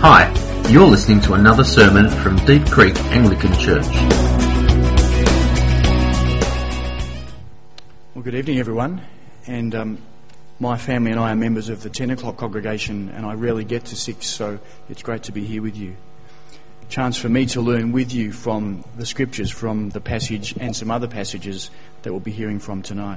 Hi, you're listening to another sermon from Deep Creek Anglican Church. Well, good evening, everyone. And my family and I are members of the 10 o'clock congregation, and I rarely get to 6, so it's great to be here with you. Chance for me to learn with you from the scriptures, from the passage and some other passages that we'll be hearing from tonight.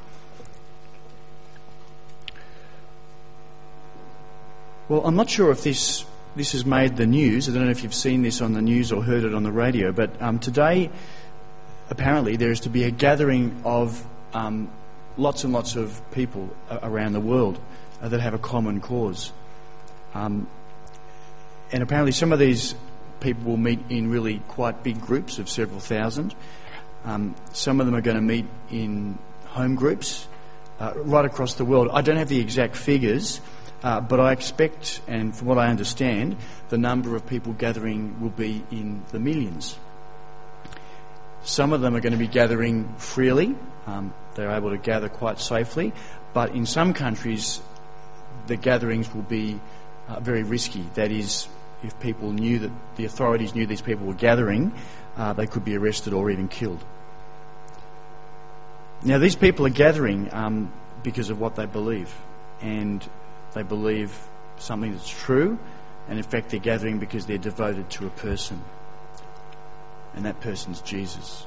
Well, I'm not sure if this has made the news. I don't know if you've seen this on the news or heard it on the radio, but today, apparently, there is to be a gathering of lots and lots of people around the world that have a common cause. And apparently some of these people will meet in really quite big groups of several thousand. Some of them are going to meet in home groups right across the world. I don't have the exact figures, but I expect, and from what I understand, the number of people gathering will be in the millions. Some of them are going to be gathering freely. They're able to gather quite safely. But in some countries, the gatherings will be very risky. That is, if people knew that the authorities knew these people were gathering, they could be arrested or even killed. Now, these people are gathering because of what they believe. And they believe something that's true, and in fact they're gathering because they're devoted to a person, and that person's Jesus.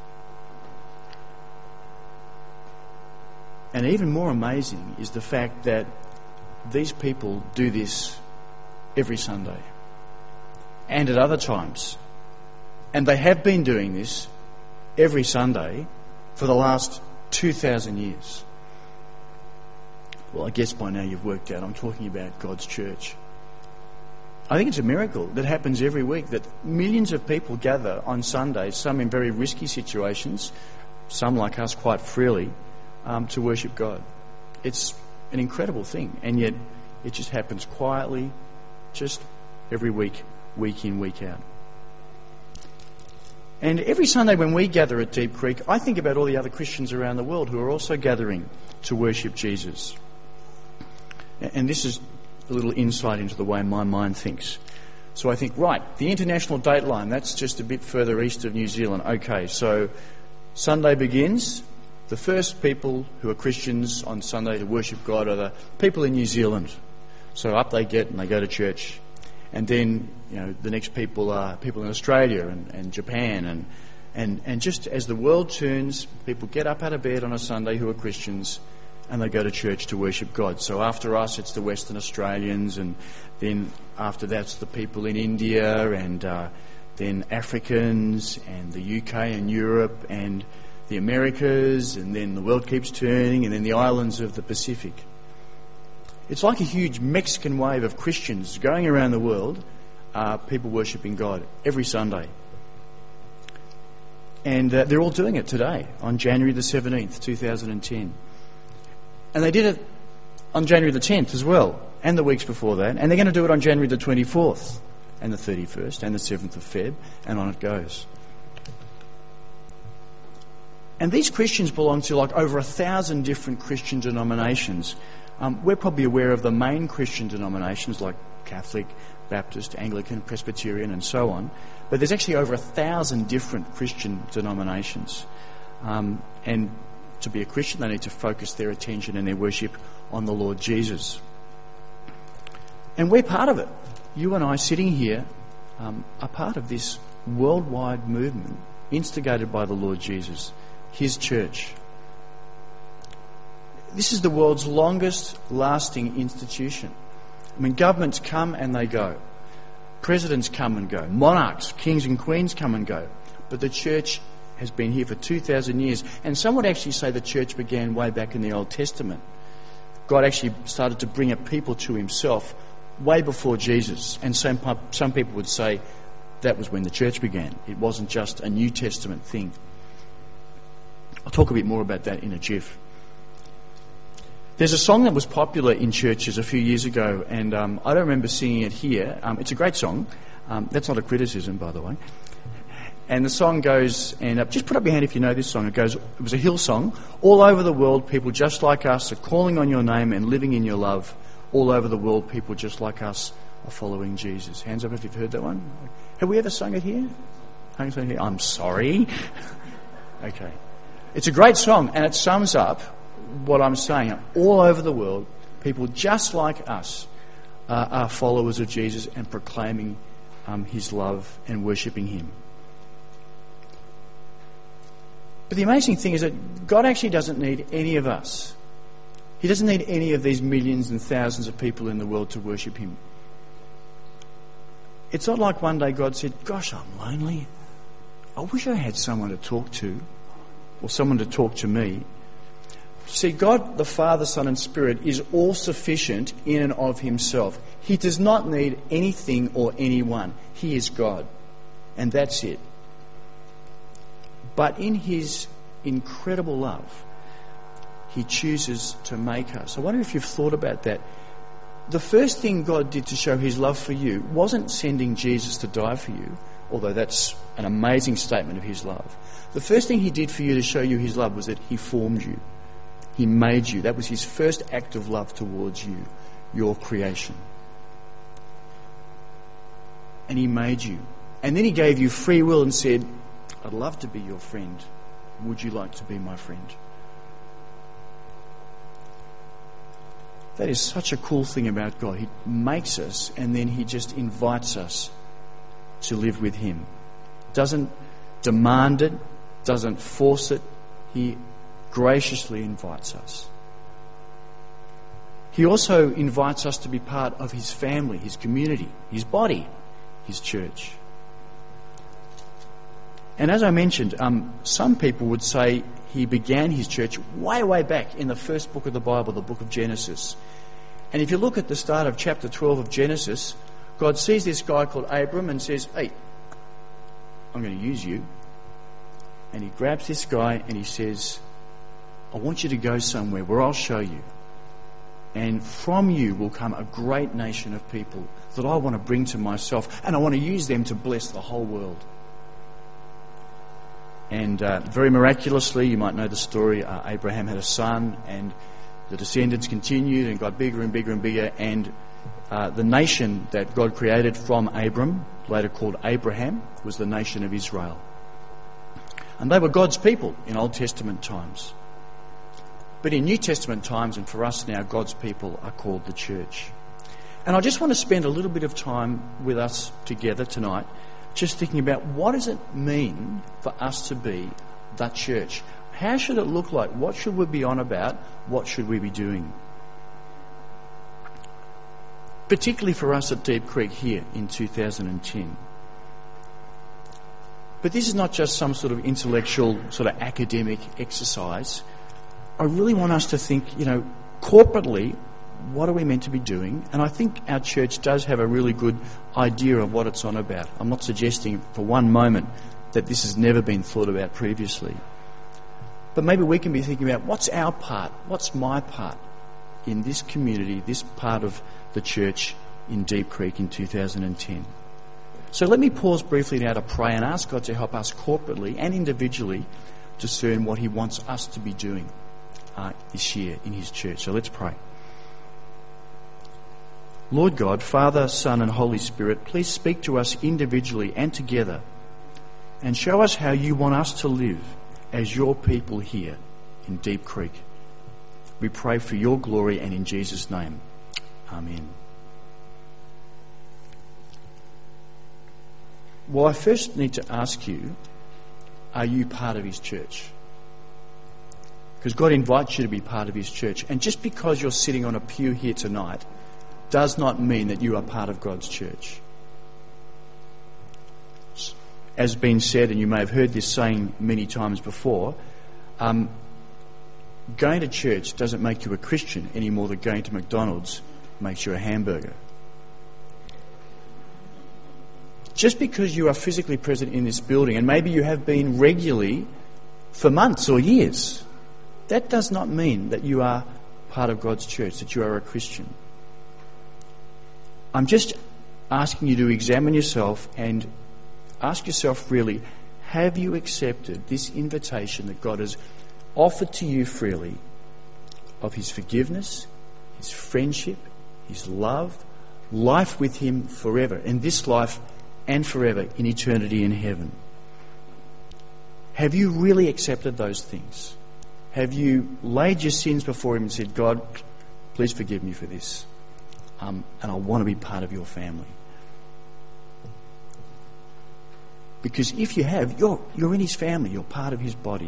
And even more amazing is the fact that these people do this every Sunday and at other times, and they have been doing this every Sunday for the last 2,000 years. Well, I guess by now you've worked out I'm talking about God's church. I think it's a miracle that happens every week, that millions of people gather on Sundays, some in very risky situations, some like us quite freely, to worship God. It's an incredible thing, and yet it just happens quietly, just every week, week in, week out. And every Sunday when we gather at Deep Creek, I think about all the other Christians around the world who are also gathering to worship Jesus. And this is a little insight into the way my mind thinks. So I think, right, the international dateline, that's just a bit further east of New Zealand. Okay, so Sunday begins. The first people who are Christians on Sunday to worship God are the people in New Zealand. So up they get and they go to church. And then, the next people are people in Australia and Japan. And just as the world turns, people get up out of bed on a Sunday who are Christians, and they go to church to worship God. So after us, it's the Western Australians, and then after that's the people in India, and then Africans, and the UK and Europe, and the Americas, and then the world keeps turning, and then the islands of the Pacific. It's like a huge Mexican wave of Christians going around the world, people worshipping God every Sunday. And they're all doing it today, on January the 17th, 2010. And they did it on January the 10th as well, and the weeks before that. And they're going to do it on January the 24th, and the 31st, and the 7th of Feb, and on it goes. And these Christians belong to over 1,000 different Christian denominations. We're probably aware of the main Christian denominations like Catholic, Baptist, Anglican, Presbyterian, and so on. But there's actually over 1,000 different Christian denominations. And to be a Christian, they need to focus their attention and their worship on the Lord Jesus. And we're part of it. You and I sitting here are part of this worldwide movement instigated by the Lord Jesus, His church. This is the world's longest lasting institution. I mean, governments come and they go. Presidents come and go. Monarchs, kings and queens come and go. But the church has been here for 2,000 years. And some would actually say the church began way back in the Old Testament. God actually started to bring a people to Himself way before Jesus. And some people would say that was when the church began. It wasn't just a New Testament thing. I'll talk a bit more about that in a jiff. There's a song that was popular in churches a few years ago, and I don't remember singing it here. It's a great song. That's not a criticism, by the way. And the song goes, and just put up your hand if you know this song. It goes, it was a Hill song. All over the world, people just like us are calling on your name and living in your love. All over the world, people just like us are following Jesus. Hands up if you've heard that one. Have we ever sung it here? I'm sorry. Okay. It's a great song, and it sums up what I'm saying. All over the world, people just like us are followers of Jesus and proclaiming his love and worshipping him. But the amazing thing is that God actually doesn't need any of us. He doesn't need any of these millions and thousands of people in the world to worship him. It's not like one day God said, "Gosh, I'm lonely. I wish I had someone to talk to, or someone to talk to me." See, God, the Father, Son and Spirit, is all sufficient in and of himself. He does not need anything or anyone. He is God. And that's it. But in his incredible love, he chooses to make us. I wonder if you've thought about that. The first thing God did to show his love for you wasn't sending Jesus to die for you, although that's an amazing statement of his love. The first thing he did for you to show you his love was that he formed you. He made you. That was his first act of love towards you, your creation. And he made you. And then he gave you free will and said, "I'd love to be your friend. Would you like to be my friend?" That is such a cool thing about God. He makes us and then he just invites us to live with him. Doesn't demand it, doesn't force it. He graciously invites us. He also invites us to be part of his family, his community, his body, his church. And as I mentioned, some people would say he began his church way back in the first book of the Bible, the book of Genesis. And if you look at the start of chapter 12 of Genesis, God sees this guy called Abram and says, "Hey, I'm going to use you." And he grabs this guy and he says, "I want you to go somewhere where I'll show you. And from you will come a great nation of people that I want to bring to myself, and I want to use them to bless the whole world." And very miraculously, you might know the story, Abraham had a son, and the descendants continued and got bigger and bigger and bigger, and the nation that God created from Abram, later called Abraham, was the nation of Israel. And they were God's people in Old Testament times. But in New Testament times, and for us now, God's people are called the church. And I just want to spend a little bit of time with us together tonight, just thinking about what does it mean for us to be the church? How should it look like? What should we be on about? What should we be doing? Particularly for us at Deep Creek here in 2010. But this is not just some sort of intellectual, sort of academic exercise. I really want us to think, corporately, what are we meant to be doing? And I think our church does have a really good idea of what it's on about. I'm not suggesting for one moment that this has never been thought about previously. But maybe we can be thinking about what's our part, what's my part in this community, this part of the church in Deep Creek in 2010. So let me pause briefly now to pray and ask God to help us corporately and individually discern what he wants us to be doing this year in his church. So let's pray. Lord God, Father, Son and Holy Spirit, please speak to us individually and together and show us how you want us to live as your people here in Deep Creek. We pray for your glory and in Jesus' name. Amen. Well, I first need to ask you, are you part of his church? Because God invites you to be part of his church. And just because you're sitting on a pew here tonight does not mean that you are part of God's church. As been said, and you may have heard this saying many times before, going to church doesn't make you a Christian any more than going to McDonald's makes you a hamburger. Just because you are physically present in this building, and maybe you have been regularly for months or years, that does not mean that you are part of God's church, that you are a Christian. I'm just asking you to examine yourself and ask yourself really, have you accepted this invitation that God has offered to you freely of his forgiveness, his friendship, his love, life with him forever, in this life and forever, in eternity in heaven. Have you really accepted those things? Have you laid your sins before him and said, God, please forgive me for this, and I want to be part of your family? Because if you have, you're in his family, you're part of his body.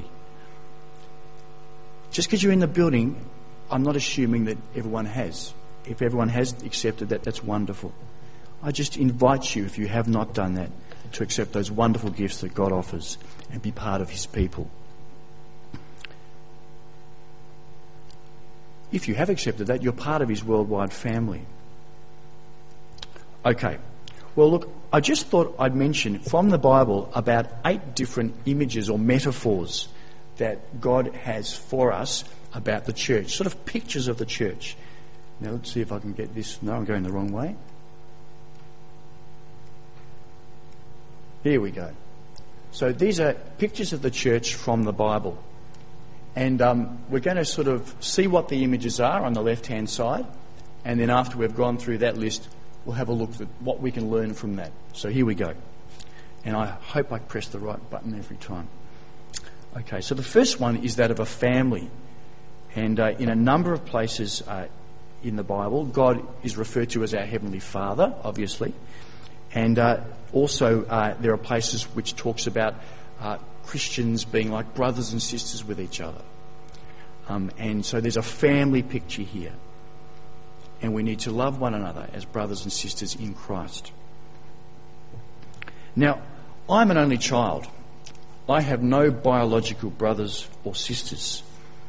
Just because you're in the building, I'm not assuming that everyone has. If everyone has accepted that, that's wonderful. I just invite you, if you have not done that, to accept those wonderful gifts that God offers and be part of his people. If you have accepted that, you're part of his worldwide family. Okay. Well, look, I just thought I'd mention from the Bible about 8 different images or metaphors that God has for us about the church, sort of pictures of the church. Now, let's see if I can get this. No, I'm going the wrong way. Here we go. So these are pictures of the church from the Bible. And we're going to sort of see what the images are on the left-hand side. And then after we've gone through that list, we'll have a look at what we can learn from that. So here we go. And I hope I press the right button every time. Okay, so the first one is that of a family. And in a number of places in the Bible, God is referred to as our Heavenly Father, obviously. And also there are places which talks about Christians being like brothers and sisters with each other. And so there's a family picture here. And we need to love one another as brothers and sisters in Christ. Now, I'm an only child. I have no biological brothers or sisters.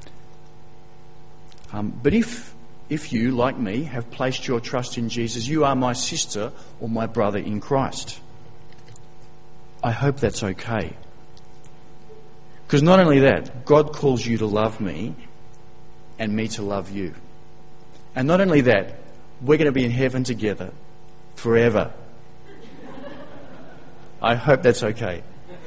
But if you, like me, have placed your trust in Jesus, you are my sister or my brother in Christ. I hope that's okay. Because not only that, God calls you to love me and me to love you. And not only that, we're going to be in heaven together forever. I hope that's okay.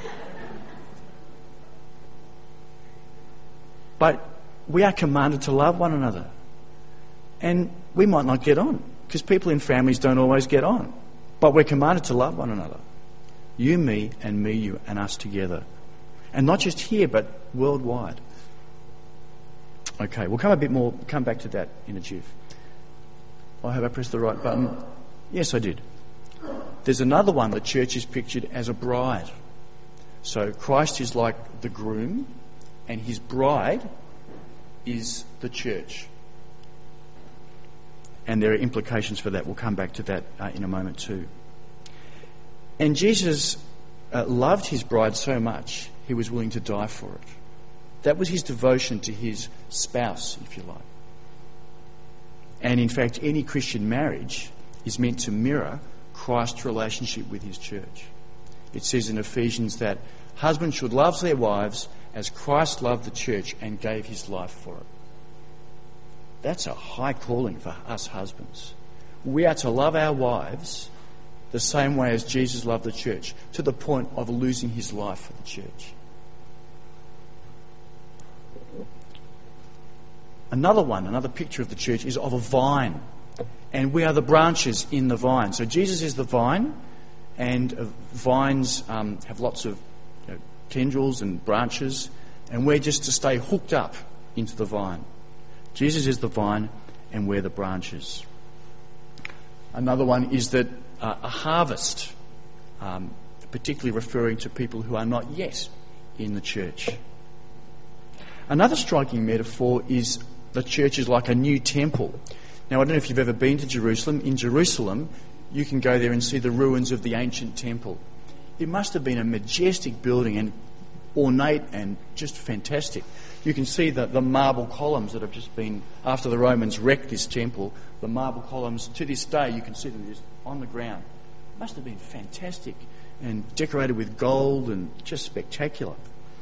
But we are commanded to love one another. And we might not get on, because people in families don't always get on. But we're commanded to love one another. You, me, you, and us together. And not just here, but worldwide. Okay, we'll come back to that in a jiff. I hope I pressed the right button. Yes, I did. There's another one. The church is pictured as a bride. So Christ is like the groom, and his bride is the church. And there are implications for that. We'll come back to that in a moment too. And Jesus loved his bride so much, he was willing to die for it. That was his devotion to his spouse, if you like. And in fact, any Christian marriage is meant to mirror Christ's relationship with his church. It says in Ephesians that husbands should love their wives as Christ loved the church and gave his life for it. That's a high calling for us husbands. We are to love our wives the same way as Jesus loved the church, to the point of losing his life for the church. Another picture of the church is of a vine. And we are the branches in the vine. So Jesus is the vine, and vines have lots of tendrils and branches, and we're just to stay hooked up into the vine. Jesus is the vine, and we're the branches. Another one is that a harvest, particularly referring to people who are not yet in the church. Another striking metaphor is the church is like a new temple. Now, I don't know if you've ever been to Jerusalem. In Jerusalem, you can go there and see the ruins of the ancient temple. It must have been a majestic building and ornate and just fantastic. You can see the marble columns that have just been, after the Romans wrecked this temple, the marble columns, to this day, you can see them just on the ground. It must have been fantastic and decorated with gold and just spectacular.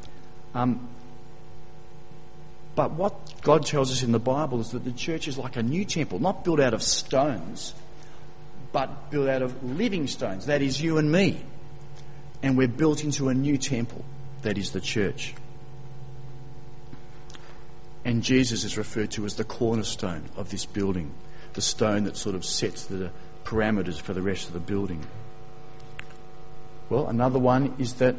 But what God tells us in the Bible is that the church is like a new temple, not built out of stones, but built out of living stones. That is you and me. And we're built into a new temple. That is the church. And Jesus is referred to as the cornerstone of this building, the stone that sort of sets the parameters for the rest of the building. Well, another one is that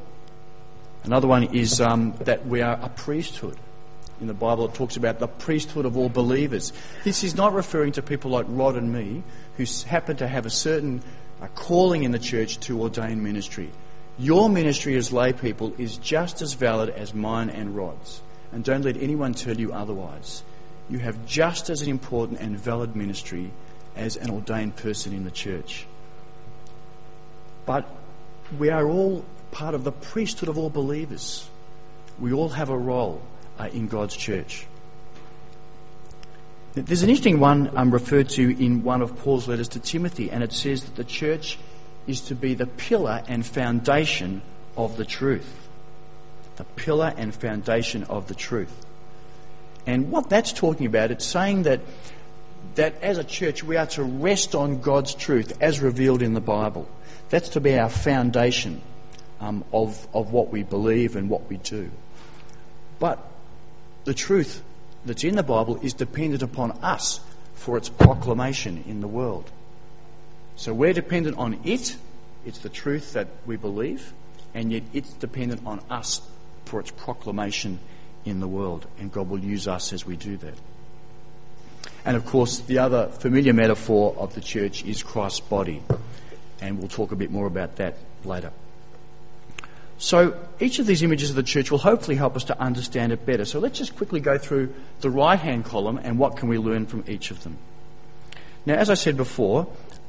we are a priesthood. In the Bible it talks about the priesthood of all believers. This is not referring to people like Rod and me who happen to have a certain calling in the church to ordain ministry. Your ministry as lay people is just as valid as mine and Rod's. And don't let anyone tell you otherwise. You have just as an important and valid ministry as an ordained person in the church. But we are all part of the priesthood of all believers. We all have a role in God's church. There's an interesting one referred to in one of Paul's letters to Timothy, and it says that the church is to be the pillar and foundation of the truth. The pillar and foundation of the truth. And what that's talking about, it's saying that as a church we are to rest on God's truth as revealed in the Bible. That's to be our foundation of what we believe and what we do. But the truth that's in the Bible is dependent upon us for its proclamation in the world. So we're dependent on it. It's the truth that we believe, and yet it's dependent on us for its proclamation in the world, and God will use us as we do that. And of course, the other familiar metaphor of the church is Christ's body, and we'll talk a bit more about that later. So each of these images of the church will hopefully help us to understand it better. So let's just quickly go through the right-hand column and what can we learn from each of them. Now, as I said before,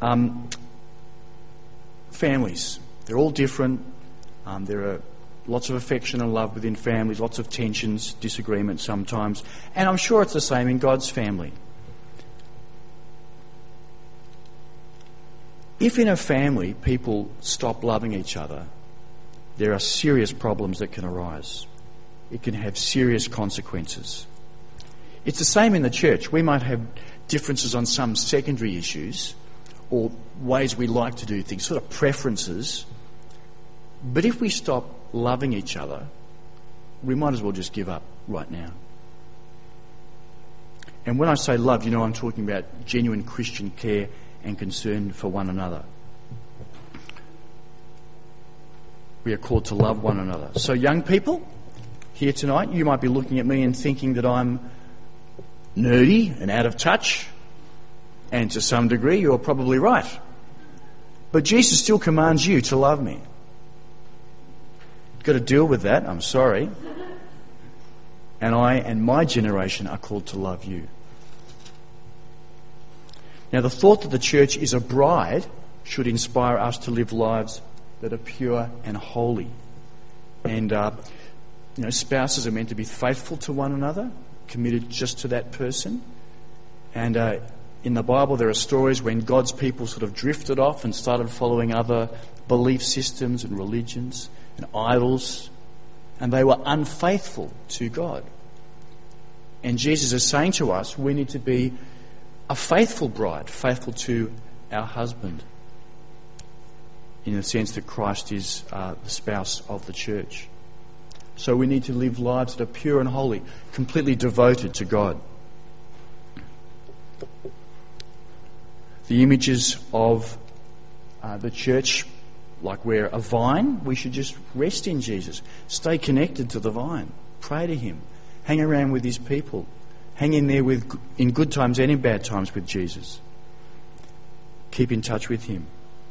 families, they're all different. There are lots of affection and love within families, lots of tensions, disagreements sometimes, and I'm sure it's the same in God's family. If in a family people stop loving each other, there are serious problems that can arise. It can have serious consequences. It's the same in the church. We might have differences on some secondary issues or ways we like to do things, sort of preferences. But if we stop loving each other, we might as well just give up right now. And when I say love, I'm talking about genuine Christian care and concern for one another. We are called to love one another. So young people, here tonight, you might be looking at me and thinking that I'm nerdy and out of touch, and to some degree you're probably right. But Jesus still commands you to love me. Got to deal with that, I'm sorry. And I and my generation are called to love you. Now, the thought that the church is a bride should inspire us to live lives that are pure and holy. And, spouses are meant to be faithful to one another, committed just to that person. And in the Bible there are stories when God's people sort of drifted off and started following other belief systems and religions and idols, and they were unfaithful to God. And Jesus is saying to us we need to be a faithful bride, faithful to our husband, in the sense that Christ is the spouse of the church. So we need to live lives that are pure and holy, completely devoted to God. The images of the church, like we're a vine, we should just rest in Jesus. Stay connected to the vine. Pray to him. Hang around with his people. Hang in there in good times and in bad times with Jesus. Keep in touch with him.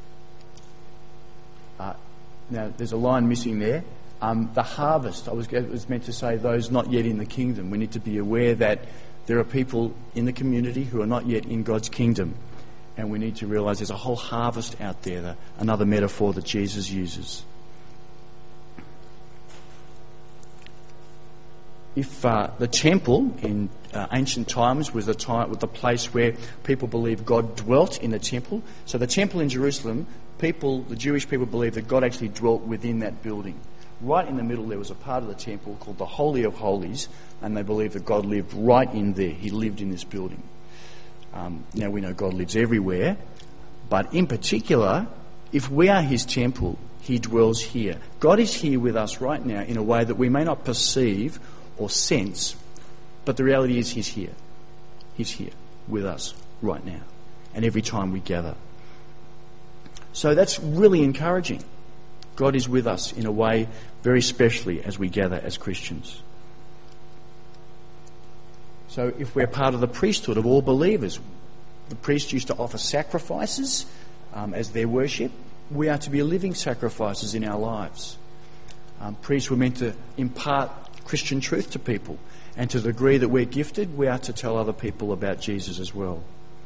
Now, there's a line missing there. The harvest, I was meant to say those not yet in the kingdom. We need to be aware that there are people in the community who are not yet in God's kingdom. And we need to realise there's a whole harvest out there, another metaphor that Jesus uses. If the temple in ancient times was the place where people believed God dwelt in the temple. So the temple in Jerusalem, the Jewish people believed that God actually dwelt within that building. Right in the middle there was a part of the temple called the Holy of Holies, and they believed that God lived right in there. He lived in this building. Now we know God lives everywhere, but in particular, if we are his temple, he dwells here. God is here with us right now in a way that we may not perceive or sense, but the reality is he's here. He's here with us right now. and every time we gather. So that's really encouraging. God is with us in a way very specially as we gather as Christians. So if we're part of the priesthood of all believers, the priests used to offer sacrifices as their worship. We are to be living sacrifices in our lives. Priests were meant to impart Christian truth to people, and to the degree that we're gifted, we are to tell other people about Jesus as well.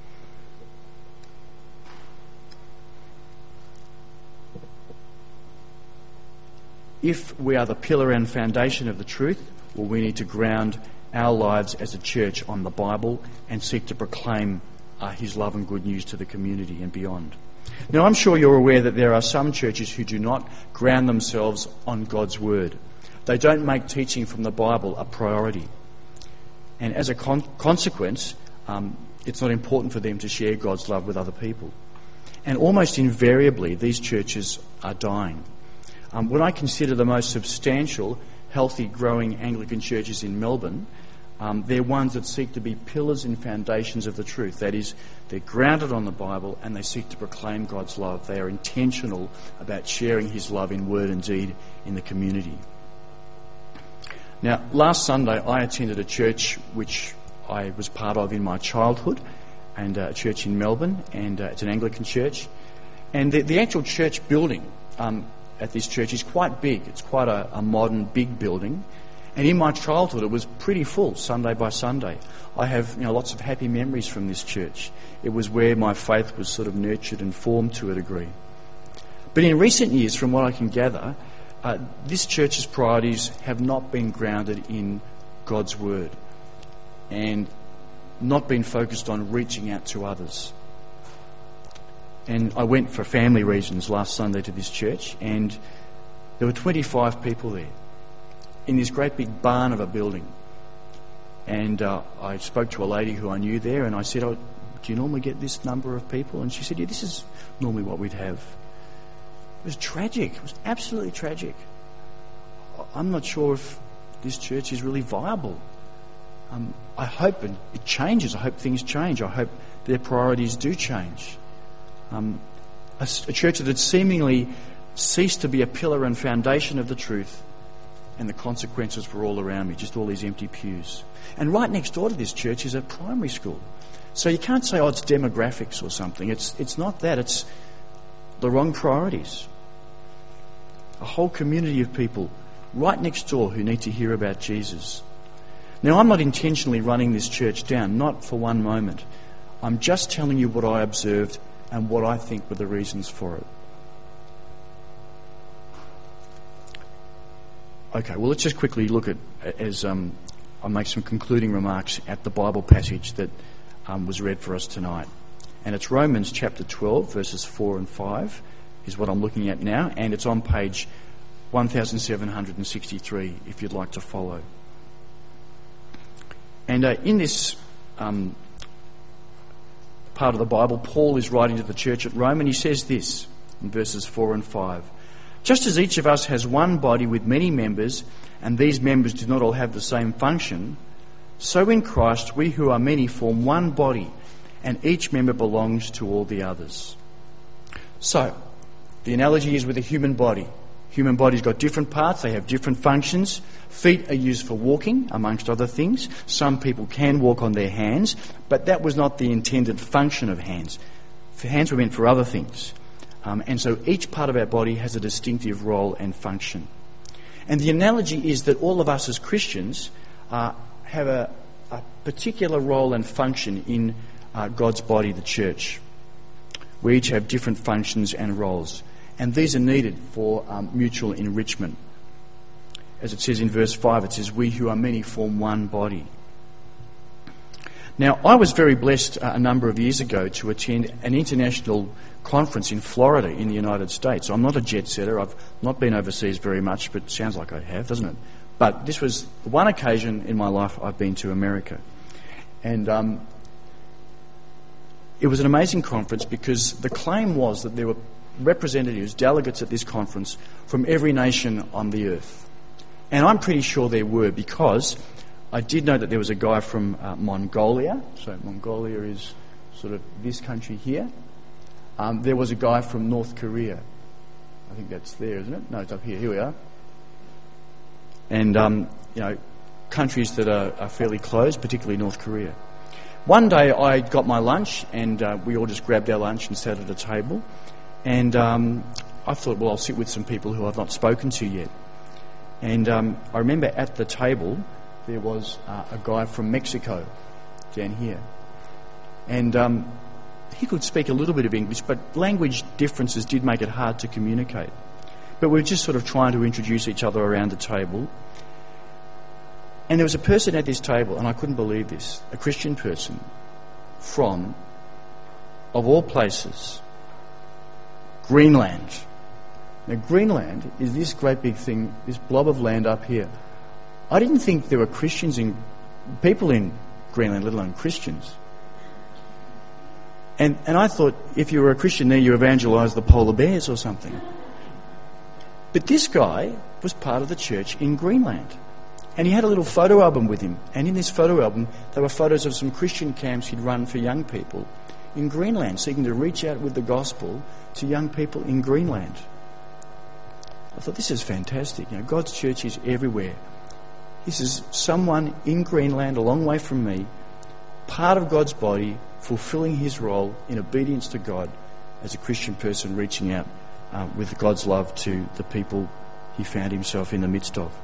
If we are the pillar and foundation of the truth, well, we need to ground our lives as a church on the Bible and seek to proclaim His love and good news to the community and beyond. Now, I'm sure you're aware that there are some churches who do not ground themselves on God's Word. They don't make teaching from the Bible a priority. And as a consequence, it's not important for them to share God's love with other people. And almost invariably, these churches are dying. When I consider the most substantial, healthy, growing Anglican churches in Melbourne, they're ones that seek to be pillars and foundations of the truth. That is, they're grounded on the Bible and they seek to proclaim God's love. They are intentional about sharing His love in word and deed in the community. Now, last Sunday I attended a church which I was part of in my childhood, and a church in Melbourne, and it's an Anglican church. And the actual church building at this church is quite big. It's quite a modern, big building. And in my childhood, it was pretty full, Sunday by Sunday. I have lots of happy memories from this church. It was where my faith was sort of nurtured and formed to a degree. But in recent years, from what I can gather, this church's priorities have not been grounded in God's Word and not been focused on reaching out to others. And I went for family reasons last Sunday to this church, and there were 25 people there in this great big barn of a building. And I spoke to a lady who I knew there, and I said, "Oh, do you normally get this number of people?" And she said, "Yeah, this is normally what we'd have." It was tragic. It was absolutely tragic. I'm not sure if this church is really viable. I hope it changes. I hope things change. I hope their priorities do change. A church that had seemingly ceased to be a pillar and foundation of the truth, and the consequences were all around me, just all these empty pews. And right next door to this church is a primary school. So you can't say, it's demographics or something. It's not that. It's the wrong priorities. A whole community of people right next door who need to hear about Jesus. Now, I'm not intentionally running this church down, not for one moment. I'm just telling you what I observed and what I think were the reasons for it. Okay, well, let's just quickly look at, as I make some concluding remarks, at the Bible passage that was read for us tonight. And it's Romans chapter 12, verses 4 and 5 is what I'm looking at now, and it's on page 1763 if you'd like to follow. And in this part of the Bible, Paul is writing to the church at Rome, and he says this in verses 4 and 5. Just as each of us has one body with many members, and these members do not all have the same function, so in Christ we who are many form one body, and each member belongs to all the others. So, the analogy is with a human body. Human body's got different parts, they have different functions. Feet are used for walking, amongst other things. Some people can walk on their hands, but that was not the intended function of hands. Hands were meant for other things. And so each part of our body has a distinctive role and function. And the analogy is that all of us as Christians have a particular role and function in God's body, the church. We each have different functions and roles. And these are needed for mutual enrichment. As it says in verse 5, it says, "We who are many form one body." Now, I was very blessed a number of years ago to attend an international conference in Florida in the United States. I'm not a jet setter. I've not been overseas very much, but it sounds like I have, doesn't it? But this was one occasion in my life I've been to America. And it was an amazing conference because the claim was that there were representatives, delegates at this conference from every nation on the earth. And I'm pretty sure there were, because I did know that there was a guy from Mongolia. So Mongolia is sort of this country here. There was a guy from North Korea. I think that's there, isn't it? No, it's up here. Here we are. And, countries that are fairly close, particularly North Korea. One day I got my lunch, and we all just grabbed our lunch and sat at a table. And I thought, well, I'll sit with some people who I've not spoken to yet. And I remember at the table there was a guy from Mexico down here. And he could speak a little bit of English, but language differences did make it hard to communicate. But we were just sort of trying to introduce each other around the table. And there was a person at this table, and I couldn't believe this, a Christian person from, of all places, Greenland. Now, Greenland is this great big thing, this blob of land up here. I didn't think there were people in Greenland, let alone Christians. And I thought if you were a Christian there, you evangelised the polar bears or something. But this guy was part of the church in Greenland. And he had a little photo album with him. And in this photo album, there were photos of some Christian camps he'd run for young people in Greenland, seeking to reach out with the gospel to young people in Greenland. I thought, this is fantastic. God's church is everywhere. This is someone in Greenland, a long way from me, part of God's body, fulfilling his role in obedience to God as a Christian person, reaching out with God's love to the people he found himself in the midst of.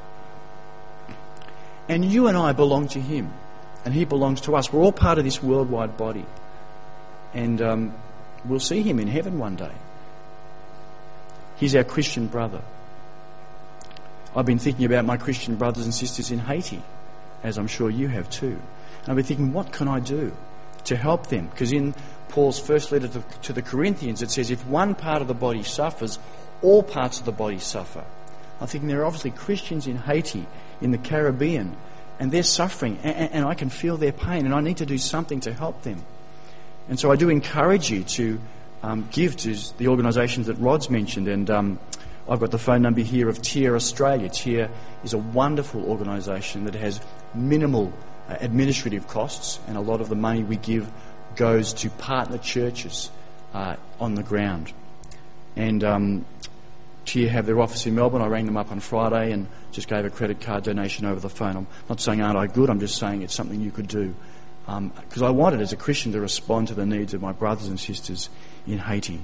And you and I belong to him, and he belongs to us. We're all part of this worldwide body. And we'll see him in heaven one day. He's our Christian brother. I've been thinking about my Christian brothers and sisters in Haiti, as I'm sure you have too. And I've been thinking, what can I do to help them? Because in Paul's first letter to the Corinthians, it says, if one part of the body suffers, all parts of the body suffer. I'm thinking there are obviously Christians in Haiti, in the Caribbean, and they're suffering, and I can feel their pain, and I need to do something to help them. And so I do encourage you to give to the organisations that Rod's mentioned, and I've got the phone number here of TIER Australia. TIER is a wonderful organisation that has minimal administrative costs, and a lot of the money we give goes to partner churches on the ground. And TIER have their office in Melbourne. I rang them up on Friday and just gave a credit card donation over the phone. I'm not saying aren't I good, I'm just saying it's something you could do. Because I wanted as a Christian to respond to the needs of my brothers and sisters in Haiti.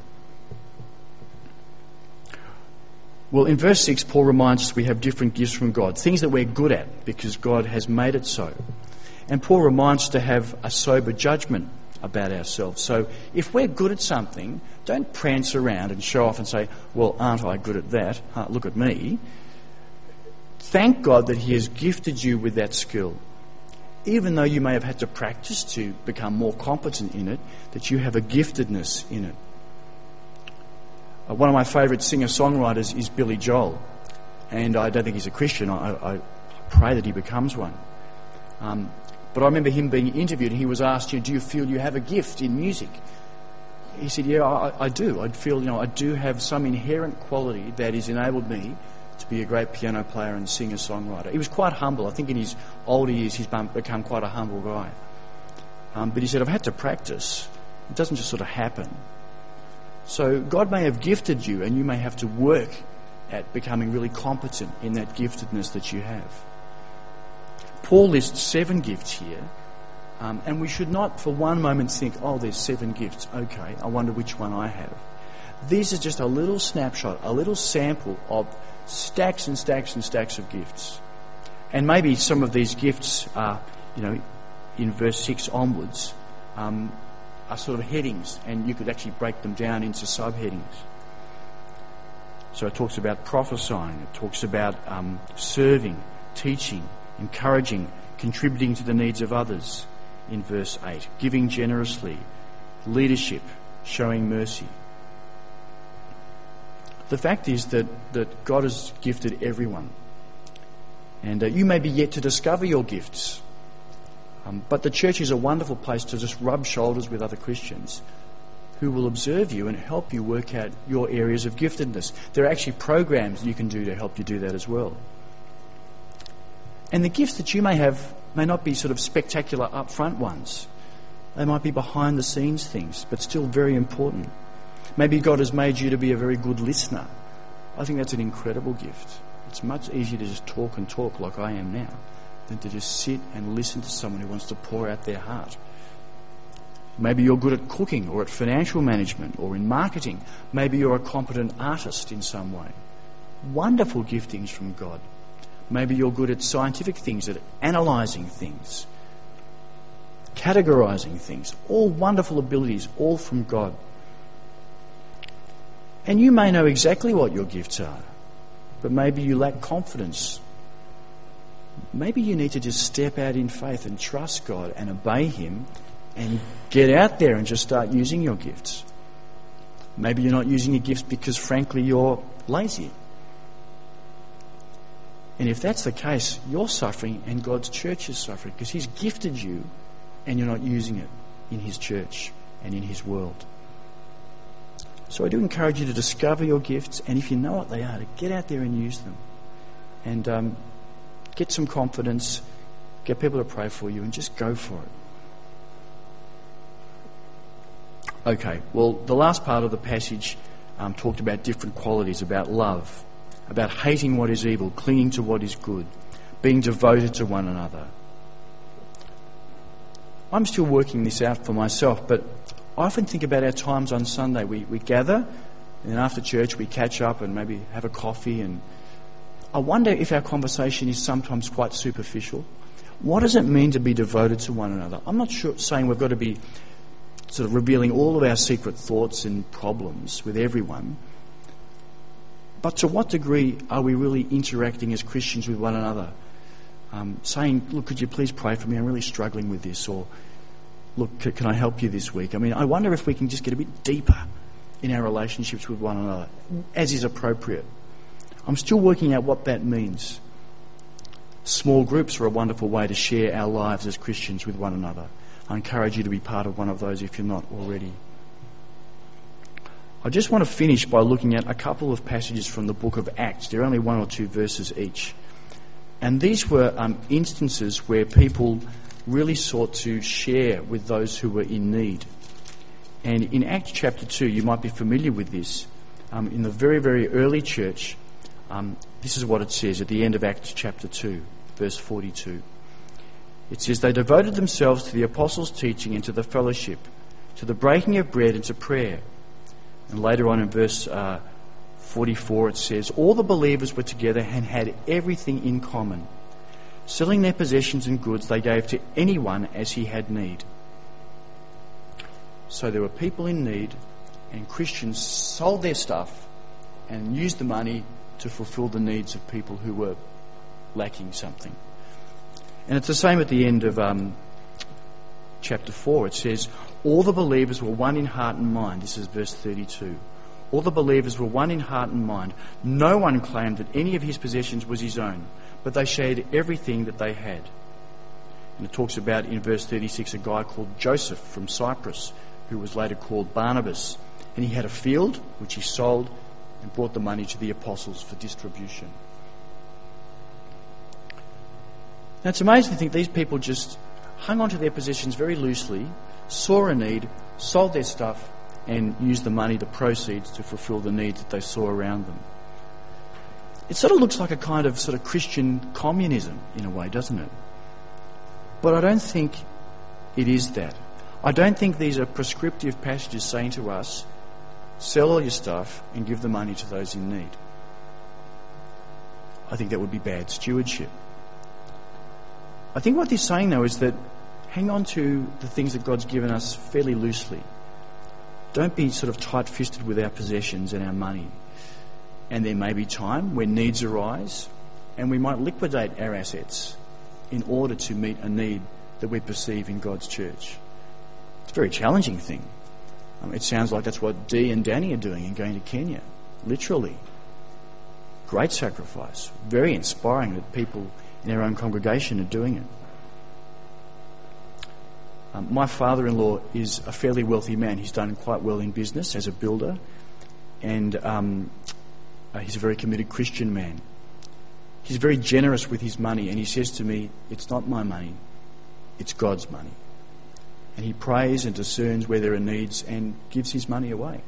Well, in verse 6, Paul reminds us we have different gifts from God, things that we're good at because God has made it so. And Paul reminds us to have a sober judgment about ourselves. So if we're good at something, don't prance around and show off and say, well, aren't I good at that? Look at me. Thank God that he has gifted you with that skill. Even though you may have had to practice to become more competent in it, that you have a giftedness in it. One of my favourite singer-songwriters is Billy Joel. And I don't think he's a Christian. I pray that he becomes one. But I remember him being interviewed and he was asked, do you feel you have a gift in music? He said, yeah, I do. I feel, I do have some inherent quality that has enabled me to be a great piano player and singer-songwriter. He was quite humble. I think in his older years he's become quite a humble guy. But he said, I've had to practice. It doesn't just sort of happen. So God may have gifted you and you may have to work at becoming really competent in that giftedness that you have. Paul lists 7 gifts here, and we should not for one moment think, oh, there's 7 gifts. Okay, I wonder which one I have. These are just a little snapshot, a little sample of stacks and stacks and stacks of gifts. And maybe some of these gifts are, in verse 6 onwards, are sort of headings, and you could actually break them down into subheadings. So it talks about prophesying, it talks about serving, teaching, encouraging, contributing to the needs of others in verse 8, giving generously, leadership, showing mercy. The fact is that God has gifted everyone. And you may be yet to discover your gifts. But the church is a wonderful place to just rub shoulders with other Christians who will observe you and help you work out your areas of giftedness. There are actually programs you can do to help you do that as well. And the gifts that you may have may not be sort of spectacular upfront ones. They might be behind the scenes things, but still very important. Maybe God has made you to be a very good listener. I think that's an incredible gift. It's much easier to just talk and talk like I am now than to just sit and listen to someone who wants to pour out their heart. Maybe you're good at cooking or at financial management or in marketing. Maybe you're a competent artist in some way. Wonderful giftings from God. Maybe you're good at scientific things, at analysing things, categorising things. All wonderful abilities, all from God. And you may know exactly what your gifts are, but maybe you lack confidence. Maybe you need to just step out in faith and trust God and obey Him and get out there and just start using your gifts. Maybe you're not using your gifts because, frankly, you're lazy. And if that's the case, you're suffering and God's church is suffering because He's gifted you and you're not using it in His church and in His world. So I do encourage you to discover your gifts, and if you know what they are, to get out there and use them. And get some confidence, get people to pray for you, and just go for it. Okay, well, the last part of the passage talked about different qualities, about love, about hating what is evil, clinging to what is good, being devoted to one another. I'm still working this out for myself, but I often think about our times on Sunday. We gather, and then after church we catch up and maybe have a coffee, and I wonder if our conversation is sometimes quite superficial. What does it mean to be devoted to one another? I'm not saying we've got to be sort of revealing all of our secret thoughts and problems with everyone. But to what degree are we really interacting as Christians with one another? Saying, look, could you please pray for me? I'm really struggling with this. Or, look, can I help you this week? I mean, I wonder if we can just get a bit deeper in our relationships with one another, as is appropriate. I'm still working out what that means. Small groups are a wonderful way to share our lives as Christians with one another. I encourage you to be part of one of those if you're not already. I just want to finish by looking at a couple of passages from the book of Acts. They're only 1 or 2 verses each. And these were instances where people really sought to share with those who were in need. And in Acts chapter 2, you might be familiar with this. In the very, very early church, this is what it says at the end of Acts chapter 2, verse 42. It says, they devoted themselves to the apostles' teaching and to the fellowship, to the breaking of bread and to prayer. And later on in verse 44 it says, all the believers were together and had everything in common. Selling their possessions and goods they gave to anyone as he had need. So there were people in need, and Christians sold their stuff and used the money to fulfill the needs of people who were lacking something. And it's the same at the end of chapter 4. It says, all the believers were one in heart and mind. This is verse 32. All the believers were one in heart and mind. No one claimed that any of his possessions was his own, but they shared everything that they had. And it talks about in verse 36 a guy called Joseph from Cyprus, who was later called Barnabas. And he had a field which he sold and brought the money to the apostles for distribution. Now it's amazing to think these people just hung on to their possessions very loosely, saw a need, sold their stuff, and used the money, the proceeds, to fulfill the needs that they saw around them. It sort of looks like a kind of sort of Christian communism in a way, doesn't it? But I don't think it is that. I don't think these are prescriptive passages saying to us, sell all your stuff and give the money to those in need. I think that would be bad stewardship. I think what they're saying, though, is that hang on to the things that God's given us fairly loosely. Don't be sort of tight-fisted with our possessions and our money. And there may be time when needs arise and we might liquidate our assets in order to meet a need that we perceive in God's church. It's a very challenging thing. It sounds like that's what Dee and Danny are doing in going to Kenya. Literally. Great sacrifice. Very inspiring that people in our own congregation are doing it. My father-in-law is a fairly wealthy man. He's done quite well in business as a builder, and he's a very committed Christian man. He's very generous with his money, and he says to me, it's not my money, it's God's money. And he prays and discerns where there are needs and gives his money away.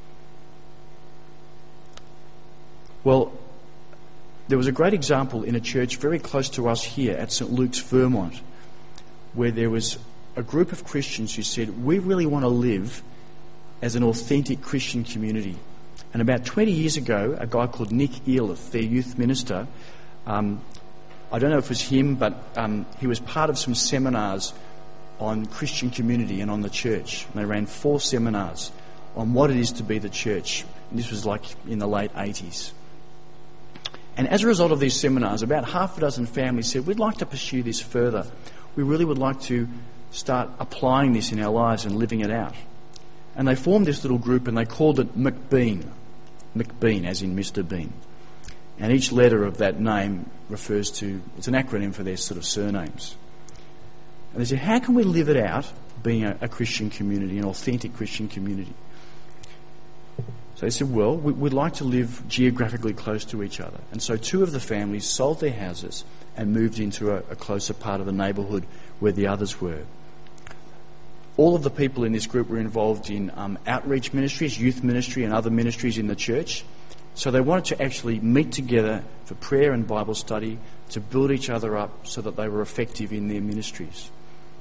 Well, there was a great example in a church very close to us here at St Luke's, Vermont, where there was a group of Christians who said, we really want to live as an authentic Christian community. And about 20 years ago, a guy called Nick Earleth, their youth minister, I don't know if it was him, but he was part of some seminars on Christian community and on the church. And they ran 4 seminars on what it is to be the church. And this was like in the late 80s. And as a result of these seminars, about half a dozen families said, we'd like to pursue this further. We really would like to start applying this in our lives and living it out. And they formed this little group and they called it McBean. McBean, as in Mr. Bean. And each letter of that name refers to, it's an acronym for their sort of surnames. And they said, how can we live it out being a Christian community, an authentic Christian community? So they said, well, we'd like to live geographically close to each other. And so 2 of the families sold their houses and moved into a closer part of the neighbourhood where the others were. All of the people in this group were involved in outreach ministries, youth ministry and other ministries in the church. So they wanted to actually meet together for prayer and Bible study to build each other up so that they were effective in their ministries.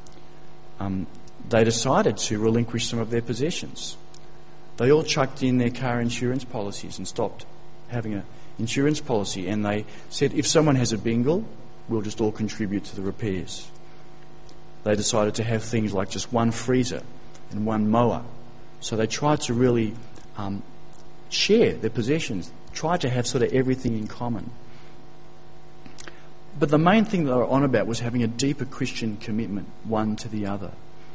They decided to relinquish some of their possessions. They all chucked in their car insurance policies and stopped having an insurance policy. And they said, if someone has a bingle, we'll just all contribute to the repairs. They decided to have things like just 1 freezer and 1 mower. So they tried to really share their possessions, tried to have sort of everything in common. But the main thing that they were on about was having a deeper Christian commitment, one to the other.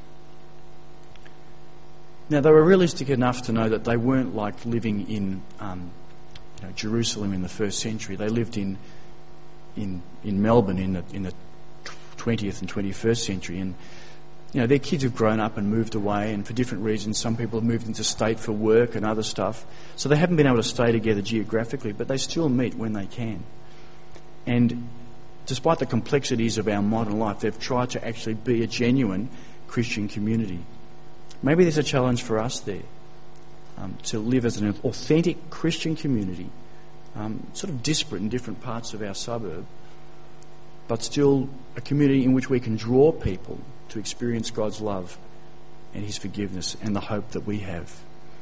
Now, they were realistic enough to know that they weren't like living in Jerusalem in the 1st century. They lived in Melbourne in the 20th and 21st century. And their kids have grown up and moved away, and for different reasons, some people have moved into state for work and other stuff. So they haven't been able to stay together geographically, but they still meet when they can. And despite the complexities of our modern life, they've tried to actually be a genuine Christian community. Maybe there's a challenge for us there, to live as an authentic Christian community, sort of disparate in different parts of our suburb, but still a community in which we can draw people to experience God's love and his forgiveness and the hope that we have.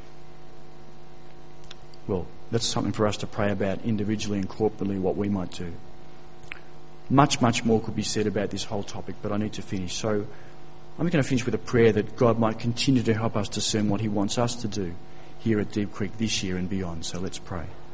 Well, that's something for us to pray about individually and corporately, what we might do. Much, much more could be said about this whole topic, but I need to finish. So I'm going to finish with a prayer that God might continue to help us discern what he wants us to do here at Deep Creek this year and beyond. So let's pray.